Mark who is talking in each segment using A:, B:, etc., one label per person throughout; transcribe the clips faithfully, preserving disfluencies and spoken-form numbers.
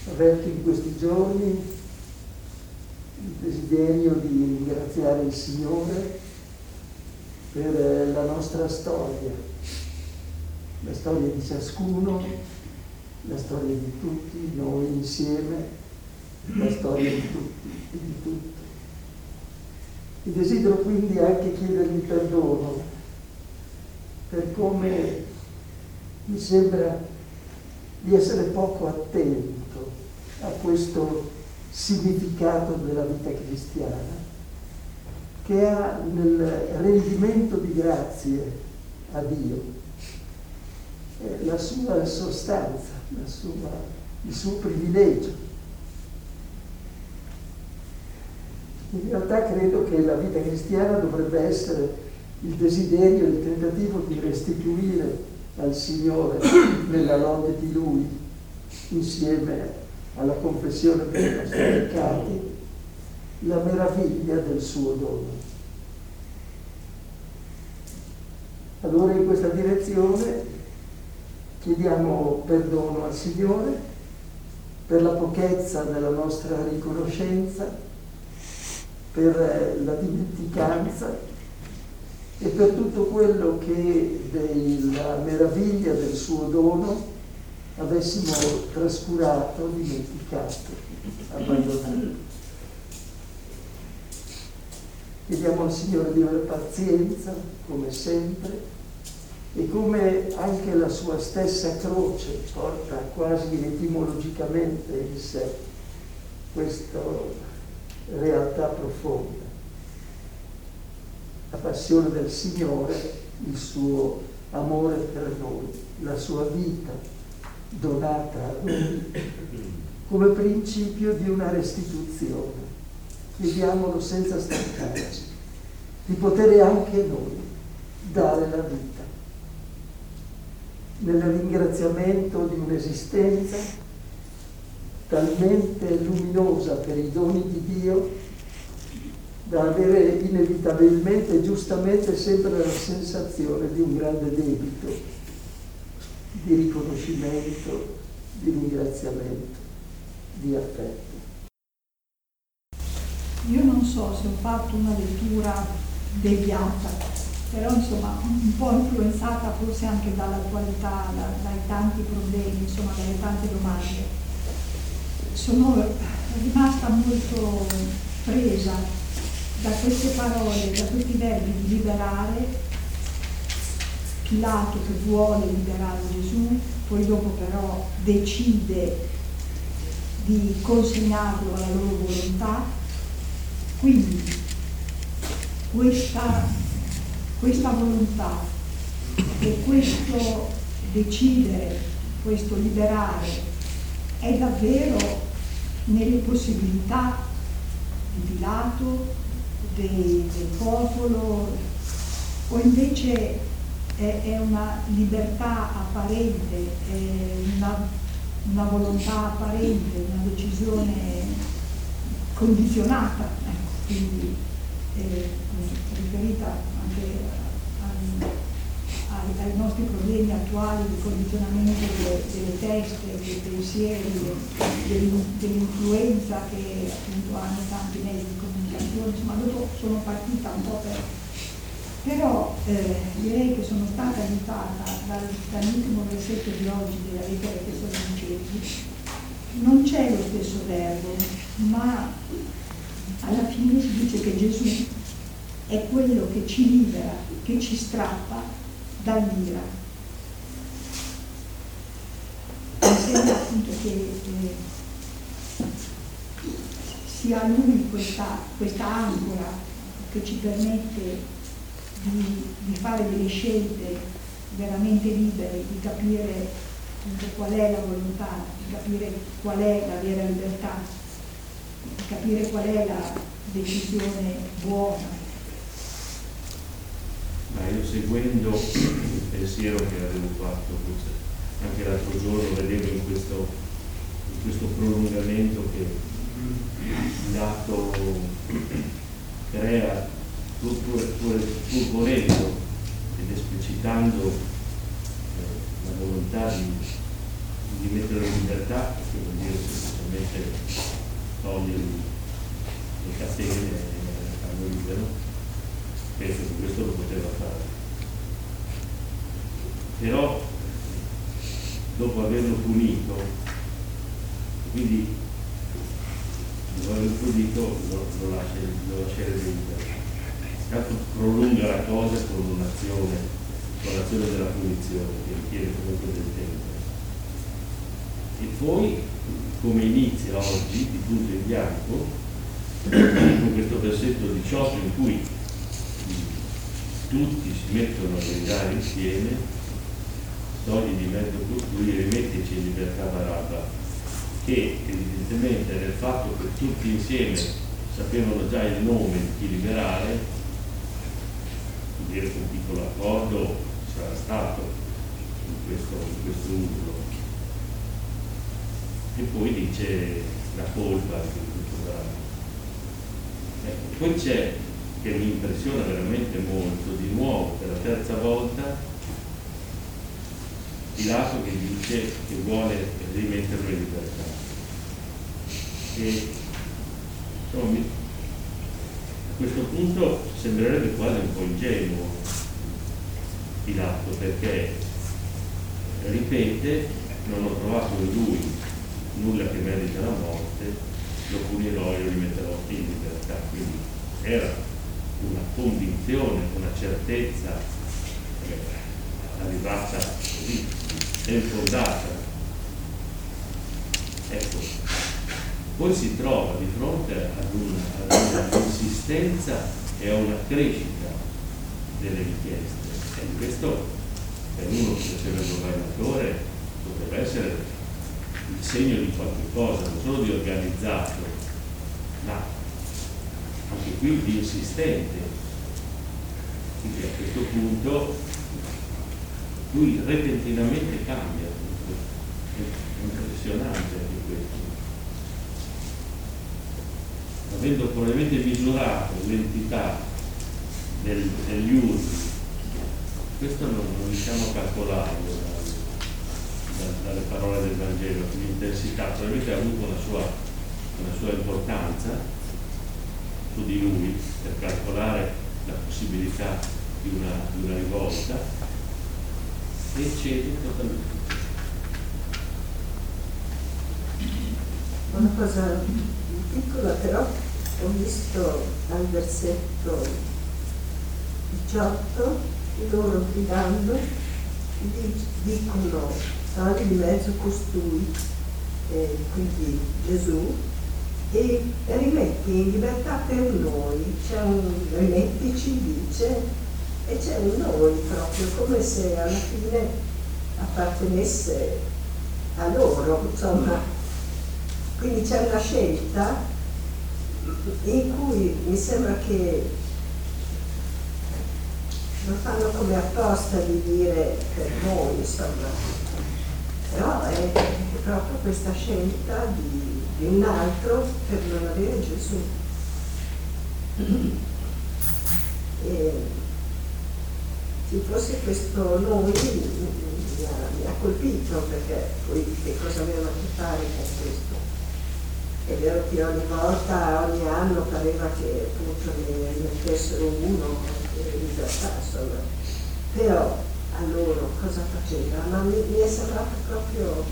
A: averto in questi giorni il desiderio di ringraziare il Signore per la nostra storia, la storia di ciascuno, la storia di tutti noi insieme, la storia di tutti e di tutto. E desidero quindi anche chiedergli perdono per come mi sembra di essere poco attento a questo significato della vita cristiana, che ha nel rendimento di grazie a Dio eh, la sua sostanza, la sua, il suo privilegio. In realtà credo che la vita cristiana dovrebbe essere il desiderio, il tentativo di restituire al Signore, nella lode di Lui, insieme alla confessione dei nostri peccati, la meraviglia del suo dono. Allora in questa direzione chiediamo perdono al Signore per la pochezza della nostra riconoscenza, per la dimenticanza e per tutto quello che della meraviglia del suo dono avessimo trascurato, dimenticato, abbandonato. Chiediamo al Signore di avere pazienza, come sempre, e come anche la sua stessa croce porta quasi etimologicamente in sé questa realtà profonda. La passione del Signore, il suo amore per noi, la sua vita donata a noi come principio di una restituzione. Chiediamolo senza stancarci, di poter anche noi dare la vita nel ringraziamento di un'esistenza talmente luminosa per i doni di Dio da avere inevitabilmente e giustamente sempre la sensazione di un grande debito di riconoscimento, di ringraziamento, di affetto.
B: Io non so se ho fatto una lettura deviata, però insomma un po' influenzata forse anche dall'attualità, da, dai tanti problemi, insomma dalle tante domande. Sono rimasta molto presa da queste parole, da questi verbi di liberare, Pilato che vuole liberare Gesù, poi dopo però decide di consegnarlo alla loro volontà. Quindi questa, questa volontà e questo decidere, questo liberare è davvero nelle possibilità di Pilato, de, del popolo, o invece è, è una libertà apparente, è una, una volontà apparente, una decisione condizionata, ecco, quindi eh, riferita anche ai, ai, ai nostri problemi attuali di condizionamento delle, delle teste, dei pensieri, dell'influenza che appunto hanno tanti mezzi di comunicazione. Insomma, dopo sono partita un po' per... Però eh, direi che sono stata aiutata dal, dall'ultimo versetto di oggi della lettera ai Tessalonicesi. Non c'è lo stesso verbo, ma alla fine si dice che Gesù è quello che ci libera, che ci strappa dall'ira. Mi sembra appunto che eh, sia Lui questa, questa ancora che ci permette di, di fare delle scelte veramente libere, di capire appunto qual è la volontà, di capire qual è la vera libertà, di capire qual è la decisione buona.
C: Ma io seguendo il pensiero che avevo fatto anche l'altro giorno, vedevo in questo, in questo prolungamento che l'atto crea, pur, pur, pur, pur volendo ed esplicitando eh, la volontà di, di mettere in libertà, che vuol dire semplicemente toglie le catene e fanno libero. Penso che questo lo poteva fare. Però dopo averlo punito, quindi dopo averlo punito lo, lo lascia lo lascia libero. Tanto prolunga la cosa con un'azione, con l'azione della punizione, che richiede comunque del tempo. E poi, come inizia oggi, di punto in bianco, con questo versetto diciotto in cui tutti si mettono a gridare insieme, togli di mezzo costui e rimettici in libertà Barabba, che evidentemente nel fatto che tutti insieme sapevano già il nome di chi liberare, vuol dire che un piccolo accordo sarà stato in questo, in questo urlo. E poi dice la colpa di tutto brano. Ecco, poi c'è, che mi impressiona veramente molto, di nuovo per la terza volta Pilato che dice che vuole rimetterlo in libertà. E insomma, a questo punto sembrerebbe quasi un po' ingenuo Pilato, perché ripete: non ho trovato in lui nulla che merita la morte, lo punirò e lo rimetterò in libertà. Quindi era una convinzione, una certezza eh, arrivata così, ben fondata. Ecco, poi si trova di fronte ad una, ad una insistenza e a una crescita delle richieste. E questo, per uno che faceva il governatore, potrebbe essere il segno di qualche cosa, non solo di organizzato, ma anche qui di insistente. Quindi a questo punto lui repentinamente cambia. È impressionante anche questo. Avendo probabilmente misurato l'entità del, degli urli, questo non, non riusciamo a calcolarlo da, da, dalle parole del Vangelo, l'intensità probabilmente ha avuto una sua, una sua importanza su di lui per calcolare la possibilità di una, di una rivolta, e cede totalmente.
D: Una cosa piccola, però ho visto al versetto diciotto loro gridando dicono: togli di mezzo costui, eh, quindi Gesù, e rimetti in libertà per noi. C'è un rimettici, dice, e c'è un noi proprio, come se alla fine appartenesse a loro, insomma. Quindi c'è una scelta in cui mi sembra che lo fanno come apposta di dire per noi, insomma, però è proprio questa scelta di, di un altro per non avere Gesù. E se fosse questo noi mi ha, mi ha colpito, perché poi che cosa aveva a che fare con questo? È vero che ogni volta, ogni anno pareva che appunto ne mettessero uno in libertà, insomma, però a loro cosa faceva? Ma mi, mi è sembrata proprio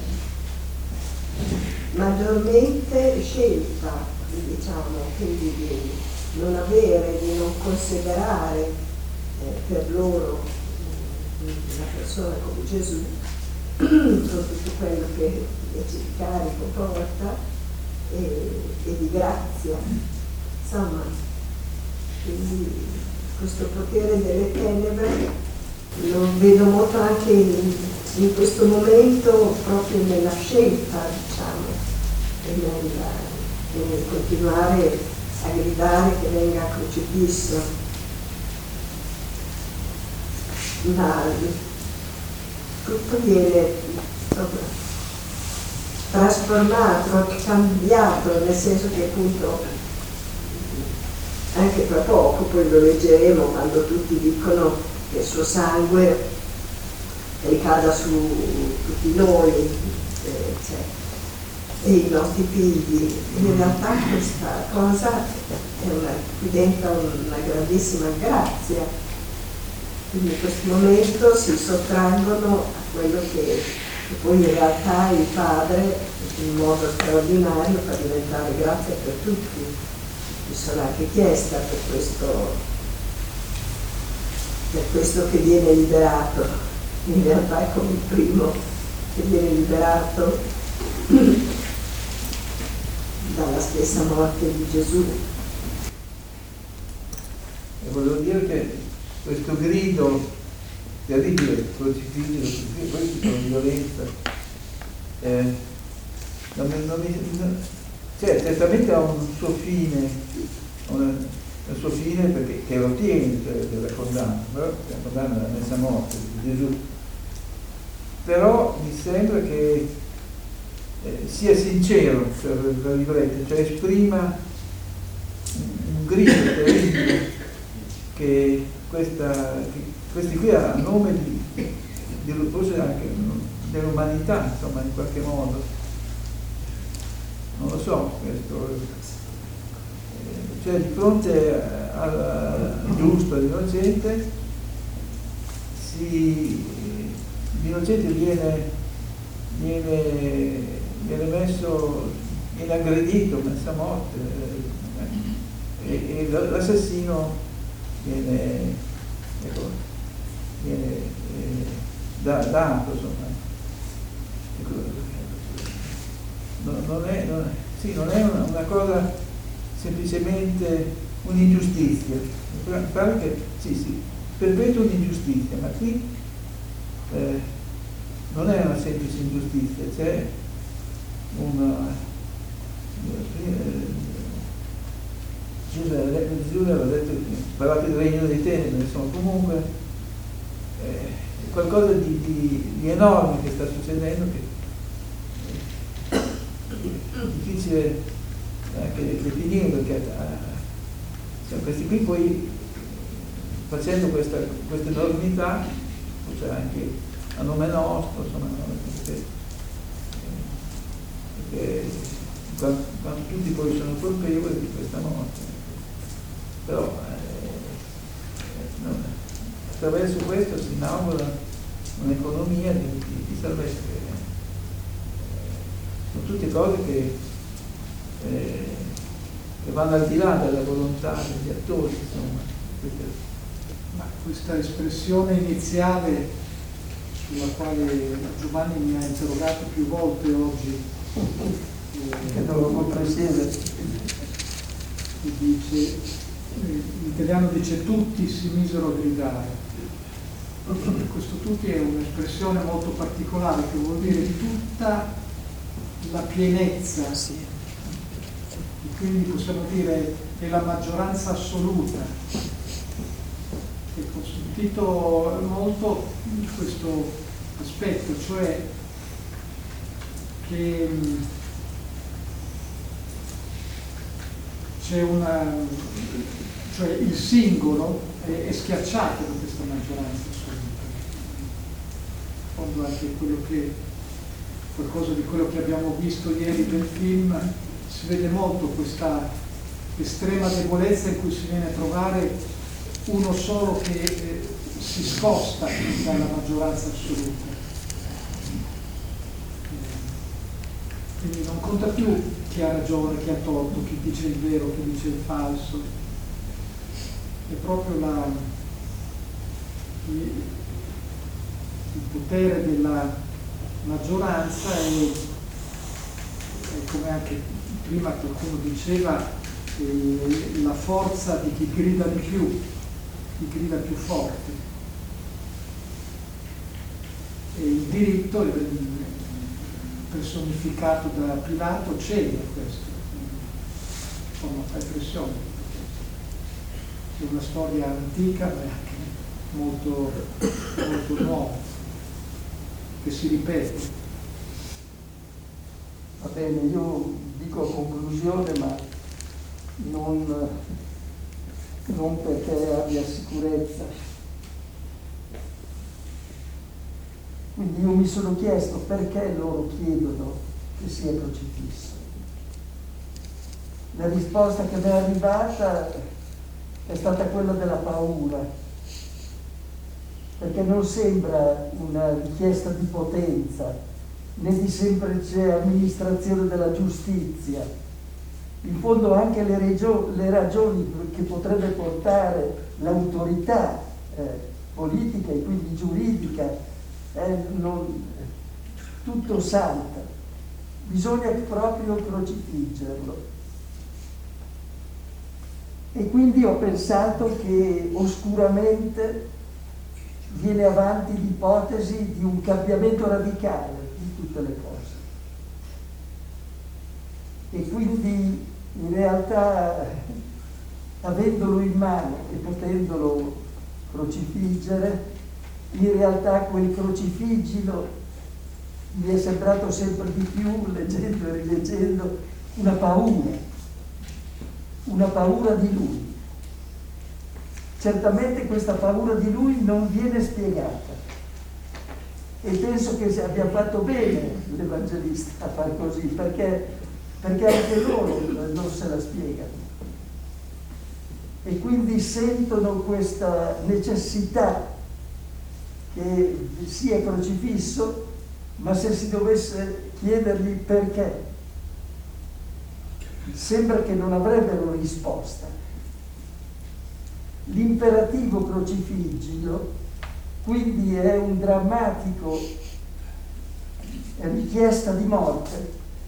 D: maggiormente scelta, diciamo, quindi di non avere, di non considerare eh, per loro una persona come Gesù con tutto quello che invece di carico porta e, e di grazia, insomma. Quindi questo potere delle tenebre lo vedo molto anche in, in questo momento, proprio nella scelta, diciamo, e nel, nel continuare a gridare che venga crocifisso. Ma tutto viene insomma, trasformato, cambiato, nel senso che appunto anche tra poco, poi lo leggeremo, quando tutti dicono che il suo sangue ricada su tutti noi, eh, cioè, e i nostri figli. In realtà questa cosa è una, diventa una grandissima grazia, quindi in questo momento si sottraggono a quello che, che poi in realtà il Padre in modo straordinario fa diventare grazia per tutti. Mi sono anche chiesta per questo, per questo che viene liberato, in realtà è come il primo che viene liberato dalla stessa morte di Gesù.
E: E volevo dire che questo grido terribile, crocifiggere, crocifiggere, questi sono violenza. Eh, non, non, non, cioè, certamente ha un suo fine, una, il suo fine perché che lo ottiene, cioè della condanna, però la condanna è la messa a morte di Gesù. Però mi sembra che eh, sia sincero, cioè, tra virgolette, cioè esprima un, un grido terribile che, questa, che questi qui a nome di, di forse anche dell'umanità, insomma, in qualche modo. Non lo so, questo, eh, cioè di fronte al giusto, all'innocente, si, l'innocente viene, viene, viene messo, viene aggredito, messo a morte, eh, e, e l'assassino viene, ecco, viene eh, da, dato, insomma. Non, non, è, non, sì, non è una, una cosa semplicemente un'ingiustizia. Mi pare che sì, sì, perpetua un'ingiustizia, ma qui eh, non è una semplice ingiustizia, c'è una. Eh, Gesù aveva detto, parlate del regno dei tenebre, insomma, comunque eh, qualcosa di, di, di enorme che sta succedendo, che è difficile anche definire, perché eh, cioè, questi qui poi facendo questa, questa enormità, cioè anche a nome nostro, insomma, perché, perché quando, quando tutti poi sono colpevoli di questa morte. Però eh, no, attraverso questo si inaugura un'economia di, di, di salvezza. Eh, sono tutte cose che, eh, che vanno al di là della volontà degli attori, insomma.
F: Ma questa espressione iniziale sulla quale Giovanni mi ha interrogato più volte oggi,
A: che non lo comprendeva,
F: dice, l'italiano dice tutti si misero a gridare. Questo tutti è un'espressione molto particolare che vuol dire tutta la pienezza, e quindi possiamo dire è la maggioranza assoluta, che ha consentito molto questo aspetto, cioè che c'è una, cioè il singolo è, è schiacciato da questa maggioranza assoluta. In fondo anche quello che, qualcosa di quello che abbiamo visto ieri del film, si vede molto questa estrema debolezza in cui si viene a trovare uno solo che eh, si sposta dalla maggioranza assoluta. Quindi non conta più chi ha ragione, chi ha torto, chi dice il vero, chi dice il falso. È proprio la, il, il potere della maggioranza e, e come anche prima qualcuno diceva, eh, la forza di chi grida di più, chi grida più forte. E il diritto è personificato da Pilato cede a questo, insomma fa impressione. È una storia antica ma è anche molto, molto nuova, che si ripete.
A: Va bene, io dico a conclusione, ma non, non perché abbia sicurezza. Quindi io mi sono chiesto perché loro chiedono che sia crocifisso? La risposta che mi è arrivata è stata quella della paura, perché non sembra una richiesta di potenza né di semplice amministrazione della giustizia. In fondo anche le, regio- le ragioni che potrebbe portare l'autorità eh, politica e quindi giuridica, eh, non, tutto salta. Bisogna proprio crocifiggerlo. E quindi ho pensato che oscuramente viene avanti l'ipotesi di un cambiamento radicale di tutte le cose. E quindi in realtà, avendolo in mano e potendolo crocifiggere, in realtà quel crocifiggilo mi è sembrato sempre di più, leggendo e rileggendo, una paura. Una paura di lui. Certamente questa paura di lui non viene spiegata e penso che abbia fatto bene l'Evangelista a far così, perché, perché anche loro non se la spiegano e quindi sentono questa necessità che sia crocifisso, ma se si dovesse chiedergli perché, sembra che non avrebbero risposta. L'imperativo crocifiggilo quindi è un drammatico richiesta di morte,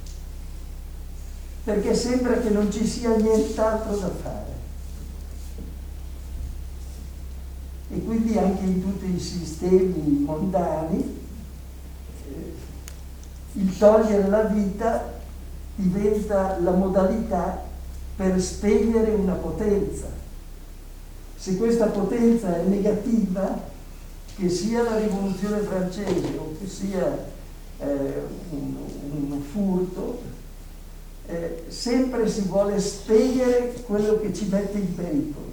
A: perché sembra che non ci sia nient'altro da fare. E quindi anche in tutti i sistemi mondani eh, il togliere la vita diventa la modalità per spegnere una potenza. Se questa potenza è negativa, che sia la rivoluzione francese o che sia eh, un, un furto, eh, sempre si vuole spegnere quello che ci mette in pericolo.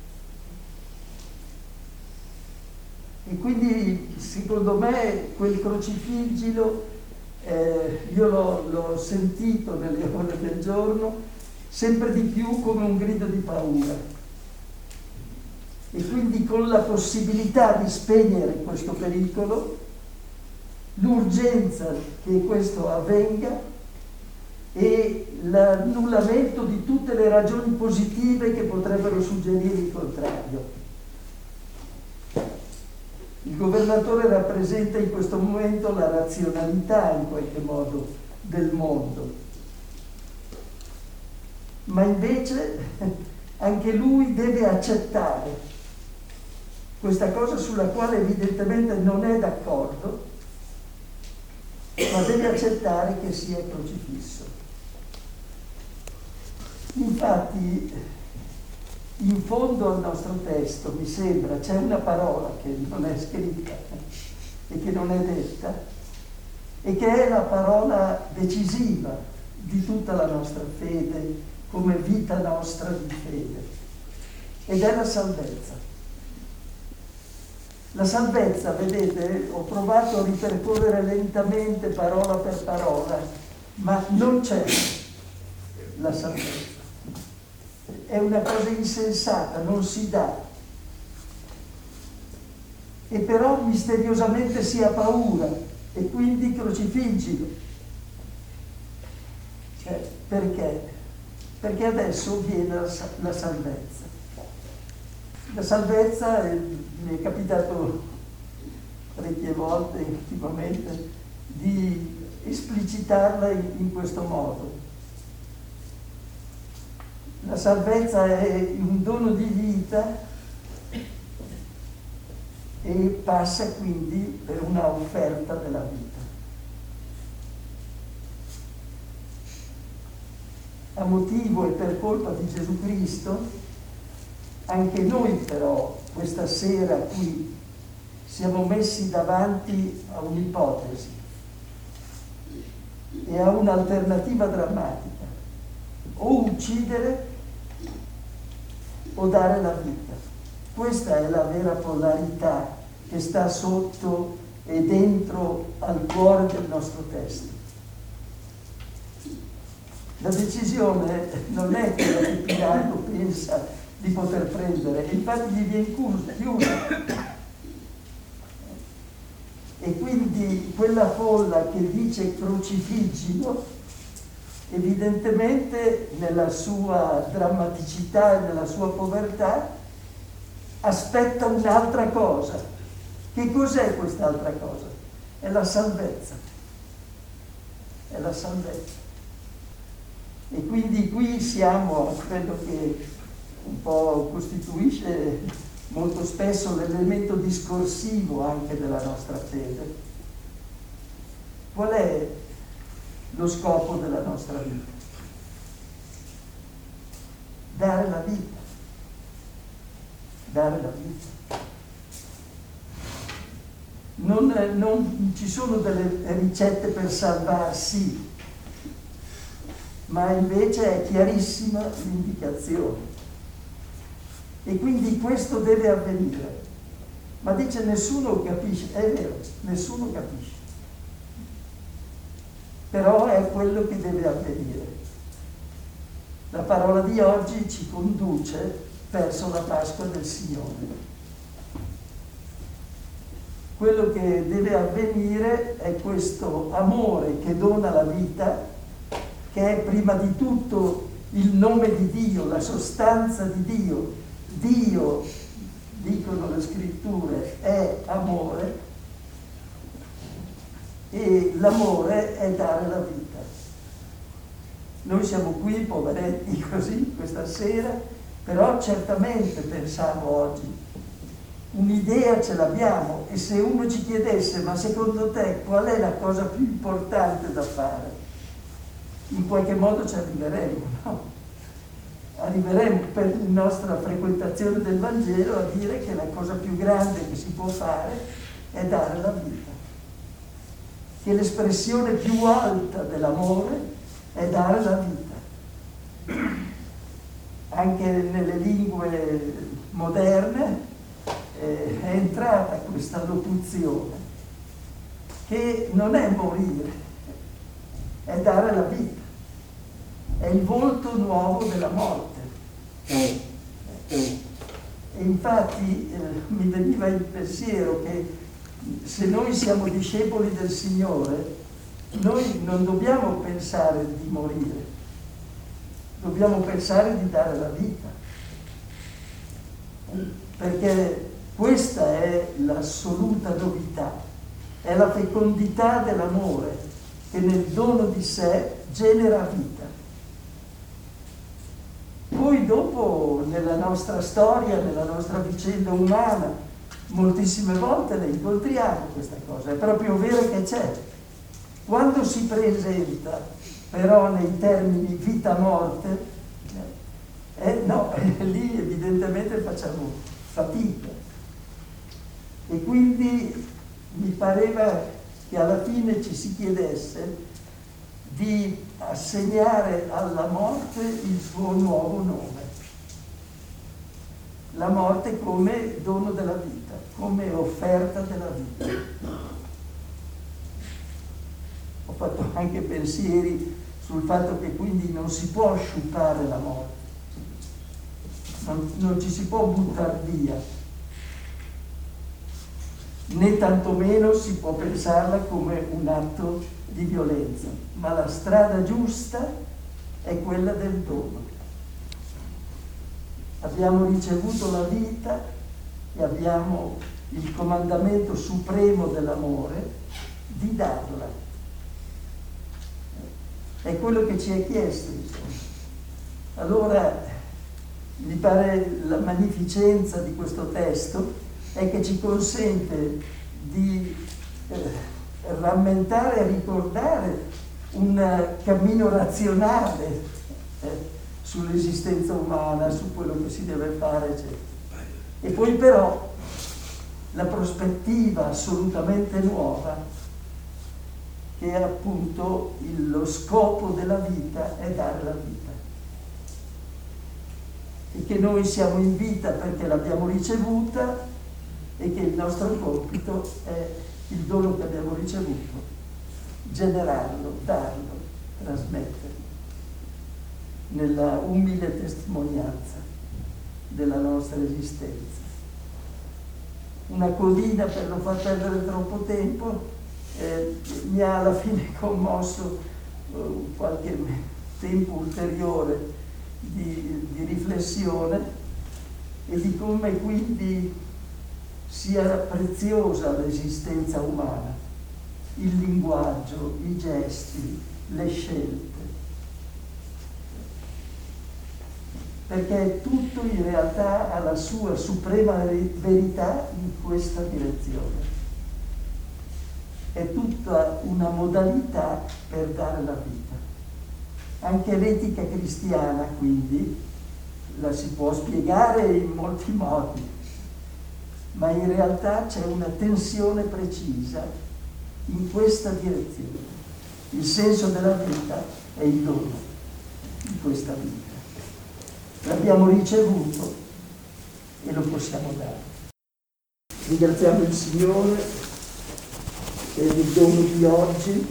A: E quindi secondo me quel crocifiggilo, Eh, io l'ho, l'ho sentito nelle ore del giorno sempre di più come un grido di paura e quindi con la possibilità di spegnere questo pericolo, l'urgenza che questo avvenga e l'annullamento di tutte le ragioni positive che potrebbero suggerire il contrario. Il governatore rappresenta in questo momento la razionalità in qualche modo del mondo, ma invece anche lui deve accettare questa cosa sulla quale evidentemente non è d'accordo, ma deve accettare che sia crocifisso. Infatti, in fondo al nostro testo, mi sembra, c'è una parola che non è scritta e che non è detta e che è la parola decisiva di tutta la nostra fede come vita nostra di fede, ed è la salvezza. La salvezza, vedete, ho provato a ripercorrere lentamente parola per parola, ma non c'è la salvezza. È una cosa insensata, non si dà. E però misteriosamente si ha paura e quindi crocifiggilo. Cioè, perché? Perché adesso viene la, la salvezza. La salvezza, eh, mi è capitato parecchie volte ultimamente di esplicitarla in, in questo modo. La salvezza è un dono di vita e passa quindi per una offerta della vita. A motivo e per colpa di Gesù Cristo, anche noi però questa sera qui siamo messi davanti a un'ipotesi e a un'alternativa drammatica: o uccidere o dare la vita. Questa è la vera polarità che sta sotto e dentro al cuore del nostro testo. La decisione non è quella che Pilato pensa di poter prendere, e infatti gli viene chiusa. E quindi quella folla che dice crocifiggilo, evidentemente nella sua drammaticità e nella sua povertà aspetta un'altra cosa. Che cos'è quest'altra cosa? È la salvezza. È la salvezza. E quindi qui siamo a quello che un po' costituisce molto spesso l'elemento discorsivo anche della nostra fede. Qual è lo scopo della nostra vita? Dare la vita. Dare la vita. Non, non ci sono delle ricette per salvarsi, ma invece è chiarissima l'indicazione. E quindi questo deve avvenire. Ma dice nessuno capisce, è vero, nessuno capisce. Però è quello che deve avvenire. La parola di oggi ci conduce verso la Pasqua del Signore. Quello che deve avvenire è questo amore che dona la vita, che è prima di tutto il nome di Dio, la sostanza di Dio. Dio, dicono le scritture, è amore, e l'amore è dare la vita. Noi siamo qui, poveretti, così, questa sera, però certamente pensiamo oggi, un'idea ce l'abbiamo, e se uno ci chiedesse, ma secondo te qual è la cosa più importante da fare? In qualche modo ci arriveremo, no? Arriveremo per la nostra frequentazione del Vangelo a dire che la cosa più grande che si può fare è dare la vita, che l'espressione più alta dell'amore è dare la vita. Anche nelle lingue moderne eh, è entrata questa locuzione, che non è morire, è dare la vita, è il volto nuovo della morte. E infatti eh, mi veniva il pensiero che se noi siamo discepoli del Signore, noi non dobbiamo pensare di morire, dobbiamo pensare di dare la vita, perché questa è l'assoluta novità, è la fecondità dell'amore che nel dono di sé genera vita. Poi dopo nella nostra storia, nella nostra vicenda umana, moltissime volte le incontriamo questa cosa, è proprio vero che c'è. Quando si presenta però nei termini vita-morte, eh, no, eh, lì evidentemente facciamo fatica. E quindi mi pareva che alla fine ci si chiedesse di assegnare alla morte il suo nuovo nome. La morte come dono della vita, come offerta della vita. Ho fatto anche pensieri sul fatto che quindi non si può sciupare la morte, non, non ci si può buttare via, né tantomeno si può pensarla come un atto di violenza, ma la strada giusta è quella del dono. Abbiamo ricevuto la vita e abbiamo il comandamento supremo dell'amore di darla. È quello che ci è chiesto, insomma. Allora, mi pare la magnificenza di questo testo è che ci consente di eh, rammentare e ricordare un cammino razionale eh, sull'esistenza umana, su quello che si deve fare, eccetera. E poi però la prospettiva assolutamente nuova, che è appunto il, lo scopo della vita è dare la vita. E che noi siamo in vita perché l'abbiamo ricevuta e che il nostro compito è il dono che abbiamo ricevuto, generarlo, darlo, trasmetterlo. nella umile testimonianza della nostra esistenza. Una codina, per non far perdere troppo tempo, eh, mi ha alla fine commosso eh, qualche tempo ulteriore di, di riflessione e di come quindi sia preziosa l'esistenza umana, il linguaggio, i gesti, le scelte, perché tutto in realtà ha la sua suprema verità in questa direzione. È tutta una modalità per dare la vita. Anche l'etica cristiana, quindi, la si può spiegare in molti modi, ma in realtà c'è una tensione precisa in questa direzione. Il senso della vita è il dono di questa vita. L'abbiamo ricevuto e lo possiamo dare. Ringraziamo il Signore per il dono di oggi.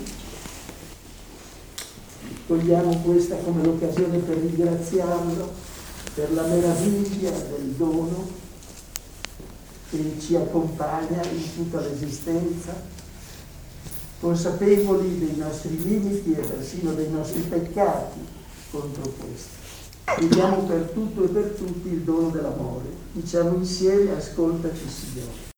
A: Cogliamo questa come l'occasione per ringraziarlo per la meraviglia del dono che ci accompagna in tutta l'esistenza, consapevoli dei nostri limiti e persino dei nostri peccati contro questo. Chiediamo per tutto e per tutti il dono dell'amore. Diciamo insieme: ascoltaci, Signore.